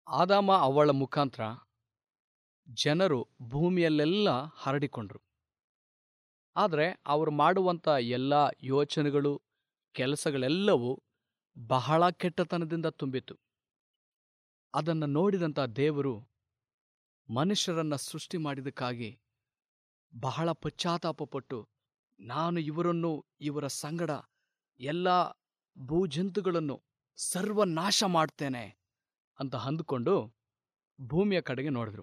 ಆದಾಮ ಅವಳ ಮುಖಾಂತರ ಜನರು ಭೂಮಿಯಲ್ಲೆಲ್ಲ ಹರಡಿಕೊಂಡ್ರು. ಆದರೆ ಅವರು ಮಾಡುವಂಥ ಎಲ್ಲ ಯೋಚನೆಗಳು, ಕೆಲಸಗಳೆಲ್ಲವೂ ಬಹಳ ಕೆಟ್ಟತನದಿಂದ ತುಂಬಿತು. ಅದನ್ನು ನೋಡಿದಂಥ ದೇವರು ಮನುಷ್ಯರನ್ನು ಸೃಷ್ಟಿ ಮಾಡಿದಕ್ಕಾಗಿ ಬಹಳ ಪಶ್ಚಾತ್ತಾಪಪಟ್ಟು, ನಾನು ಇವರನ್ನು, ಇವರ ಸಂಗಡ ಎಲ್ಲ ಭೂಜಂತುಗಳನ್ನು ಸರ್ವನಾಶ ಮಾಡ್ತೇನೆ ಅಂತ ಅಂದುಕೊಂಡು ಭೂಮಿಯ ಕಡೆಗೆ ನೋಡಿದ್ರು.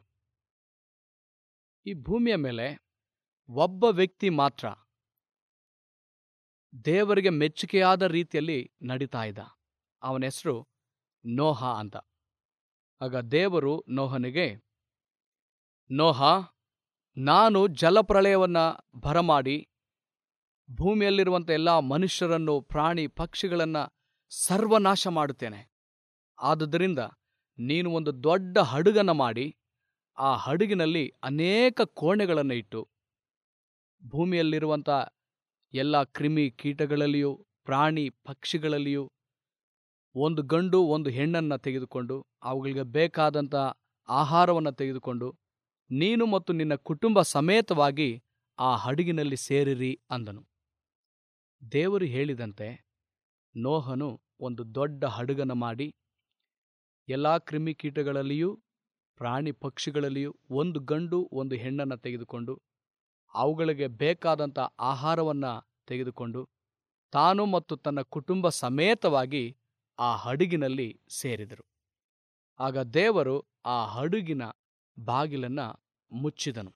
ಈ ಭೂಮಿಯ ಮೇಲೆ ಒಬ್ಬ ವ್ಯಕ್ತಿ ಮಾತ್ರ ದೇವರಿಗೆ ಮೆಚ್ಚುಗೆಯಾದ ರೀತಿಯಲ್ಲಿ ನಡೀತಾ ಇದ್ದ. ಅವನ ಹೆಸರು ನೋಹ ಅಂತ. ಆಗ ದೇವರು ನೋಹನಿಗೆ, ನೋಹ, ನಾನು ಜಲಪ್ರಳಯವನ್ನು ಬರಮಾಡಿ ಭೂಮಿಯಲ್ಲಿರುವಂಥ ಎಲ್ಲ ಮನುಷ್ಯರನ್ನು, ಪ್ರಾಣಿ ಪಕ್ಷಿಗಳನ್ನು ಸರ್ವನಾಶ ಮಾಡುತ್ತೇನೆ. ಆದುದರಿಂದ ನೀನು ಒಂದು ದೊಡ್ಡ ಹಡಗನ್ನು ಮಾಡಿ ಆ ಹಡಗಿನಲ್ಲಿ ಅನೇಕ ಕೋಣೆಗಳನ್ನು ಇಟ್ಟು ಭೂಮಿಯಲ್ಲಿರುವಂಥ ಎಲ್ಲ ಕ್ರಿಮಿ ಕೀಟಗಳಲ್ಲಿಯೂ ಪ್ರಾಣಿ ಪಕ್ಷಿಗಳಲ್ಲಿಯೂ ಒಂದು ಗಂಡು ಒಂದು ಹೆಣ್ಣನ್ನು ತೆಗೆದುಕೊಂಡು ಅವುಗಳಿಗೆ ಬೇಕಾದಂಥ ಆಹಾರವನ್ನು ತೆಗೆದುಕೊಂಡು ನೀನು ಮತ್ತು ನಿನ್ನ ಕುಟುಂಬ ಸಮೇತವಾಗಿ ಆ ಹಡಗಿನಲ್ಲಿ ಸೇರಿರಿ ಅಂದನು. ದೇವರು ಹೇಳಿದಂತೆ ನೋಹನು ಒಂದು ದೊಡ್ಡ ಹಡಗನ್ನು ಮಾಡಿ ಎಲ್ಲ ಕ್ರಿಮಿಕೀಟಗಳಲ್ಲಿಯೂ ಪ್ರಾಣಿ ಪಕ್ಷಿಗಳಲ್ಲಿಯೂ ಒಂದು ಗಂಡು ಒಂದು ಹೆಣ್ಣನ್ನು ತೆಗೆದುಕೊಂಡು ಅವುಗಳಿಗೆ ಬೇಕಾದಂಥ ಆಹಾರವನ್ನು ತೆಗೆದುಕೊಂಡು ತಾನು ಮತ್ತು ತನ್ನ ಕುಟುಂಬ ಸಮೇತವಾಗಿ ಆ ಹಡಗಿನಲ್ಲಿ ಸೇರಿದರು. ಆಗ ದೇವರು ಆ ಹಡಗಿನ ಬಾಗಿಲನ್ನು ಮುಚ್ಚಿದನು.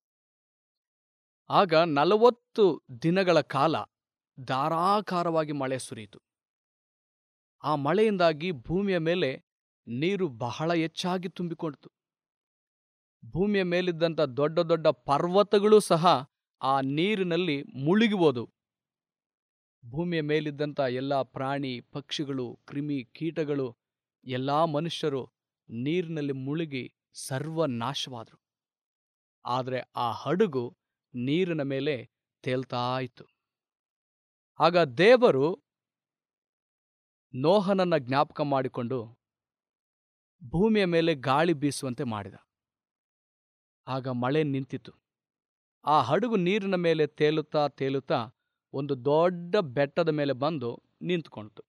ಆಗ 40 ದಿನಗಳ ಕಾಲ ಧಾರಾಕಾರವಾಗಿ ಮಳೆ ಸುರಿಯಿತು. ಆ ಮಳೆಯಿಂದಾಗಿ ಭೂಮಿಯ ಮೇಲೆ ನೀರು ಬಹಳ ಹೆಚ್ಚಾಗಿ ತುಂಬಿಕೊಂಡಿತು. ಭೂಮಿಯ ಮೇಲಿದ್ದಂಥ ದೊಡ್ಡ ದೊಡ್ಡ ಪರ್ವತಗಳು ಸಹ ಆ ನೀರಿನಲ್ಲಿ ಮುಳುಗಿ ಹೋದವು. ಭೂಮಿಯ ಮೇಲಿದ್ದಂಥ ಎಲ್ಲ ಪ್ರಾಣಿ ಪಕ್ಷಿಗಳು, ಕ್ರಿಮಿ ಕೀಟಗಳು, ಎಲ್ಲ ಮನುಷ್ಯರು ನೀರಿನಲ್ಲಿ ಮುಳುಗಿ ಸರ್ವನಾಶವಾದರು. ಆದರೆ ಆ ಹಡಗು ನೀರಿನ ಮೇಲೆ ತೇಲ್ತಾ ಇತ್ತು. ಆಗ ದೇವರು ನೋಹನನ್ನ ಜ್ಞಾಪಕ ಮಾಡಿಕೊಂಡು ಭೂಮಿಯ ಮೇಲೆ ಗಾಳಿ ಬೀಸುವಂತೆ ಮಾಡಿದ. ಆಗ ಮಳೆ ನಿಂತಿತು. ಆ ಹಡಗು ನೀರಿನ ಮೇಲೆ ತೇಲುತ್ತಾ ತೇಲುತ್ತಾ ಒಂದು ದೊಡ್ಡ ಬೆಟ್ಟದ ಮೇಲೆ ಬಂದು ನಿಂತುಕೊಂಡಿತು.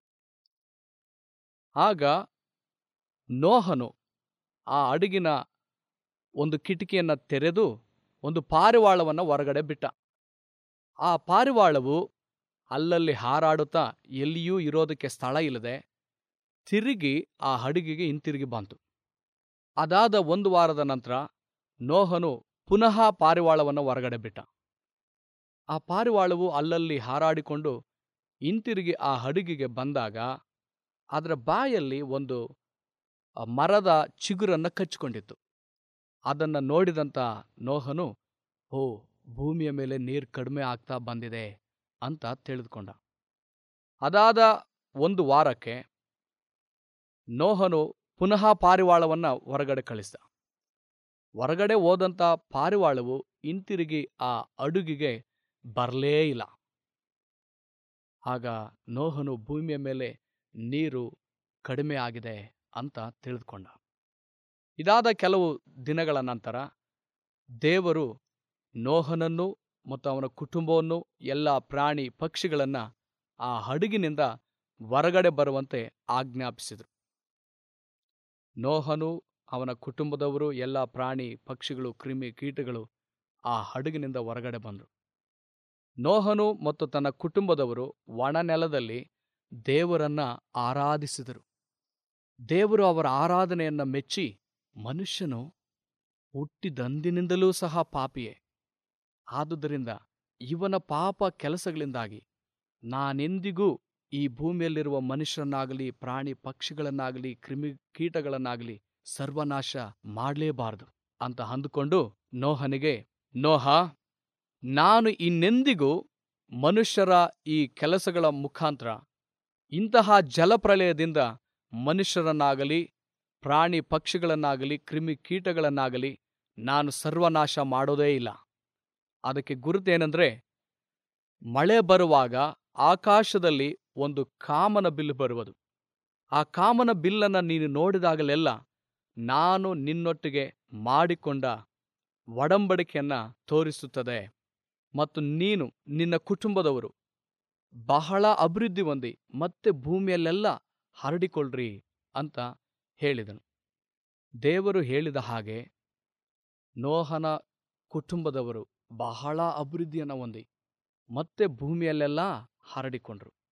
ಆಗ ನೋಹನು ಆ ಹಡಗಿನ ಒಂದು ಕಿಟಕಿಯನ್ನು ತೆರೆದು ಒಂದು ಪಾರಿವಾಳವನ್ನು ಹೊರಗಡೆ ಬಿಟ್ಟ. ಆ ಪಾರಿವಾಳವು ಅಲ್ಲಲ್ಲಿ ಹಾರಾಡುತ್ತಾ ಎಲ್ಲಿಯೂ ಇರೋದಕ್ಕೆ ಸ್ಥಳ ಇಲ್ಲದೆ ತಿರುಗಿ ಆ ಹಡಗಿಗೆ ಹಿಂತಿರುಗಿ ಬಂತು. ಅದಾದ 1 ವಾರದ ನಂತರ ನೋಹನು ಪುನಃ ಪಾರಿವಾಳವನ್ನು ಹೊರಗಡೆ ಬಿಟ್ಟ. ಆ ಪಾರಿವಾಳವು ಅಲ್ಲಲ್ಲಿ ಹಾರಾಡಿಕೊಂಡು ಹಿಂತಿರುಗಿ ಆ ಹಡಗಿಗೆ ಬಂದಾಗ ಅದರ ಬಾಯಲ್ಲಿ ಒಂದು ಮರದ ಚಿಗುರನ್ನು ಕಚ್ಚಿಕೊಂಡಿತ್ತು. ಅದನ್ನು ನೋಡಿದಂಥ ನೋಹನು, ಓ, ಭೂಮಿಯ ಮೇಲೆ ನೀರು ಕಡಿಮೆ ಆಗ್ತಾ ಬಂದಿದೆ ಅಂತ ತಿಳಿದುಕೊಂಡ. ಅದಾದ 1 ವಾರಕ್ಕೆ ನೋಹನು ಪುನಃ ಪಾರಿವಾಳವನ್ನು ಹೊರಗಡೆ ಕಳಿಸಿದ. ಹೊರಗಡೆ ಹೋದಂಥ ಪಾರಿವಾಳವು ಹಿಂತಿರುಗಿ ಆ ಹಡಗಿಗೆ ಬರಲೇ ಇಲ್ಲ. ಆಗ ನೋಹನು ಭೂಮಿಯ ಮೇಲೆ ನೀರು ಕಡಿಮೆ ಆಗಿದೆ ಅಂತ ತಿಳಿದುಕೊಂಡ. ಇದಾದ ಕೆಲವು ದಿನಗಳ ನಂತರ ದೇವರು ನೋಹನನ್ನು ಮತ್ತು ಅವನ ಕುಟುಂಬವನ್ನು, ಎಲ್ಲ ಪ್ರಾಣಿ ಪಕ್ಷಿಗಳನ್ನು ಆ ಹಡಗಿನಿಂದ ಹೊರಗಡೆ ಬರುವಂತೆ ಆಜ್ಞಾಪಿಸಿದರು. ನೋಹನು, ಅವನ ಕುಟುಂಬದವರು, ಎಲ್ಲ ಪ್ರಾಣಿ ಪಕ್ಷಿಗಳು, ಕ್ರಿಮಿ ಕೀಟಗಳು ಆ ಹಡಗಿನಿಂದ ಹೊರಗಡೆ ಬಂದರು. ನೋಹನು ಮತ್ತು ತನ್ನ ಕುಟುಂಬದವರು ಒಣ ನೆಲದಲ್ಲಿ ದೇವರನ್ನ ಆರಾಧಿಸಿದರು. ದೇವರು ಅವರ ಆರಾಧನೆಯನ್ನು ಮೆಚ್ಚಿ, ಮನುಷ್ಯನು ಹುಟ್ಟಿದಂದಿನಿಂದಲೂ ಸಹ ಪಾಪಿಯೇ, ಆದುದರಿಂದ ಇವನ ಪಾಪ ಕೆಲಸಗಳಿಂದಾಗಿ ನಾನೆಂದಿಗೂ ಈ ಭೂಮಿಯಲ್ಲಿರುವ ಮನುಷ್ಯರನ್ನಾಗಲಿ ಪ್ರಾಣಿ ಪಕ್ಷಿಗಳನ್ನಾಗಲಿ ಕ್ರಿಮಿ ಕೀಟಗಳನ್ನಾಗಲಿ ಸರ್ವನಾಶ ಮಾಡಲೇಬಾರದು ಅಂತ ಅಂದುಕೊಂಡು ನೋಹನಿಗೆ, ನೋಹ, ನಾನು ಇನ್ನೆಂದಿಗೂ ಮನುಷ್ಯರ ಈ ಕೆಲಸಗಳ ಮುಖಾಂತರ ಇಂತಹ ಜಲಪ್ರಳಯದಿಂದ ಮನುಷ್ಯರನ್ನಾಗಲಿ ಪ್ರಾಣಿ ಪಕ್ಷಿಗಳನ್ನಾಗಲಿ ಕ್ರಿಮಿ ಕೀಟಗಳನ್ನಾಗಲಿ ನಾನು ಸರ್ವನಾಶ ಮಾಡೋದೇ ಇಲ್ಲ. ಅದಕ್ಕೆ ಗುರುತೇನೆಂದರೆ, ಮಳೆ ಬರುವಾಗ ಆಕಾಶದಲ್ಲಿ ಒಂದು ಕಾಮನ ಬಿಲ್ಲು ಬರುವುದು. ಆ ಕಾಮನ ಬಿಲ್ಲನ್ನು ನೀನು ನೋಡಿದಾಗಲೆಲ್ಲ ನಾನು ನಿನ್ನೊಟ್ಟಿಗೆ ಮಾಡಿಕೊಂಡ ಒಡಂಬಡಿಕೆಯನ್ನು ತೋರಿಸುತ್ತದೆ. ಮತ್ತು ನೀನು ನಿನ್ನ ಕುಟುಂಬದವರು ಬಹಳ ಅಭಿವೃದ್ಧಿ ಹೊಂದಿ ಮತ್ತೆ ಭೂಮಿಯಲ್ಲೆಲ್ಲ ಹರಡಿಕೊಳ್ಳ್ರಿ ಅಂತ ಹೇಳಿದನು. ದೇವರು ಹೇಳಿದ ಹಾಗೆ ನೋಹನ ಕುಟುಂಬದವರು ಬಹಳ ಅಭಿವೃದ್ಧಿಯನ್ನು ಹೊಂದಿ ಮತ್ತೆ ಭೂಮಿಯಲ್ಲೆಲ್ಲ ಹರಡಿಕೊಂಡ್ರು.